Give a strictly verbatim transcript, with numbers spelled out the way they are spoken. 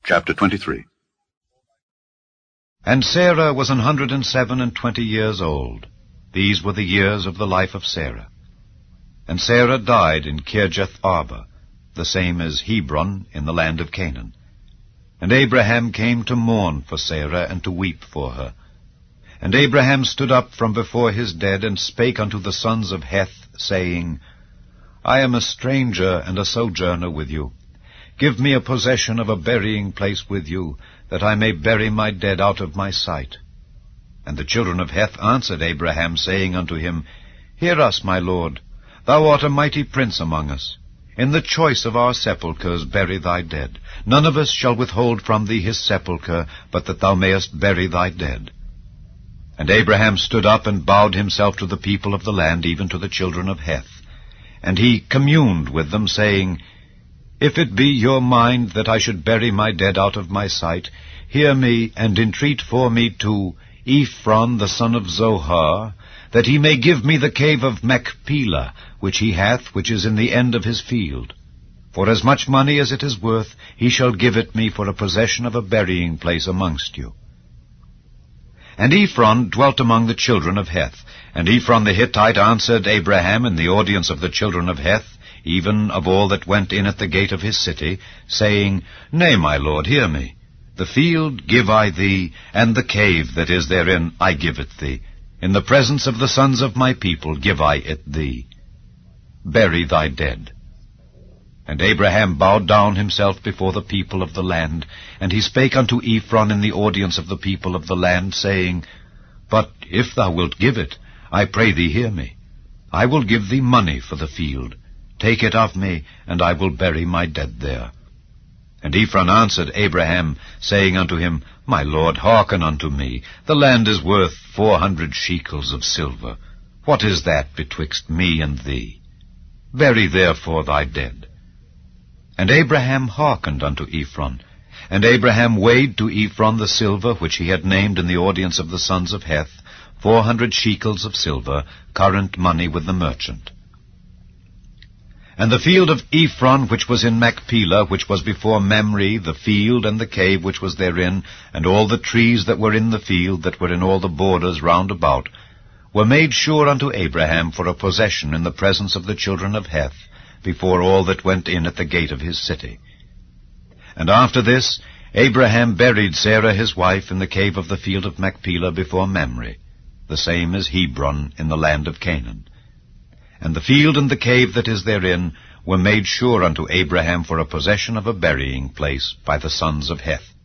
Chapter twenty-three. And Sarah was an hundred and seven and twenty years old. These were the years of the life of Sarah. And Sarah died in Kirjath Arba, the same as Hebron in the land of Canaan. And Abraham came to mourn for Sarah, and to weep for her. And Abraham stood up from before his dead, and spake unto the sons of Heth, saying, I am a stranger and a sojourner with you. Give me a possession of a burying place with you, that I may bury my dead out of my sight. And the children of Heth answered Abraham, saying unto him, Hear us, my lord, thou art a mighty prince among us. In the choice of our sepulchres bury thy dead. None of us shall withhold from thee his sepulchre, but that thou mayest bury thy dead. And Abraham stood up and bowed himself to the people of the land, even to the children of Heth. And he communed with them, saying, If it be your mind that I should bury my dead out of my sight, hear me, and entreat for me to Ephron the son of Zohar, that he may give me the cave of Machpelah, which he hath, which is in the end of his field. For as much money as it is worth, he shall give it me for a possession of a burying place amongst you. And Ephron dwelt among the children of Heth. And Ephron the Hittite answered Abraham in the audience of the children of Heth, even of all that went in at the gate of his city, saying, Nay, my lord, hear me. The field give I thee, and the cave that is therein I give it thee. In the presence of the sons of my people give I it thee. Bury thy dead. And Abraham bowed down himself before the people of the land, and he spake unto Ephron in the audience of the people of the land, saying, But if thou wilt give it, I pray thee hear me. I will give thee money for the field. Take it of me, and I will bury my dead there. And Ephron answered Abraham, saying unto him, My lord, hearken unto me. The land is worth four hundred shekels of silver. What is that betwixt me and thee? Bury therefore thy dead. And Abraham hearkened unto Ephron. And Abraham weighed to Ephron the silver which he had named in the audience of the sons of Heth, four hundred shekels of silver, current money with the merchant. And the field of Ephron, which was in Machpelah, which was before Mamre, the field and the cave which was therein, and all the trees that were in the field, that were in all the borders round about, were made sure unto Abraham for a possession in the presence of the children of Heth, before all that went in at the gate of his city. And after this, Abraham buried Sarah his wife in the cave of the field of Machpelah before Mamre, the same as Hebron in the land of Canaan. And the field and the cave that is therein were made sure unto Abraham for a possession of a burying place by the sons of Heth.